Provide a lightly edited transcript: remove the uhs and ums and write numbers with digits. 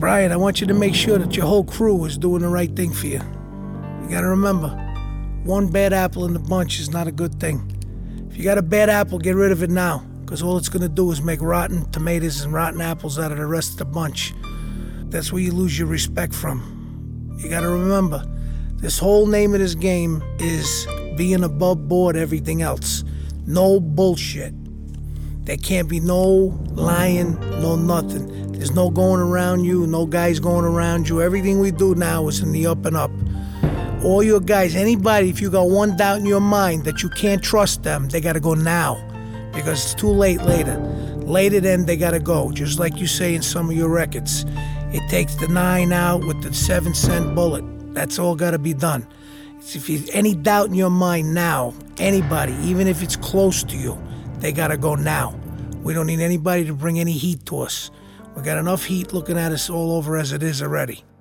Brian, I want you to make sure that your whole crew is doing the right thing for you. You gotta remember, one bad apple in the bunch is not a good thing. If you got a bad apple, get rid of it now, because all it's gonna do is make rotten tomatoes and rotten apples out of the rest of the bunch. That's where you lose your respect from. You gotta remember, this whole name of this game is being above board everything else. No bullshit. There can't be no lying, no nothing. There's no going around you, no guys going around you. Everything we do now is in the up and up. All your guys, anybody, if you got one doubt in your mind that you can't trust them, they gotta go now. Because it's too late later. Later then, they gotta go. Just like you say in some of your records. It takes the 9 out with the 7-cent bullet. That's all gotta be done. If you any doubt in your mind now, anybody, even if it's close to you, they gotta go now. We don't need anybody to bring any heat to us. We got enough heat looking at us all over as it is already.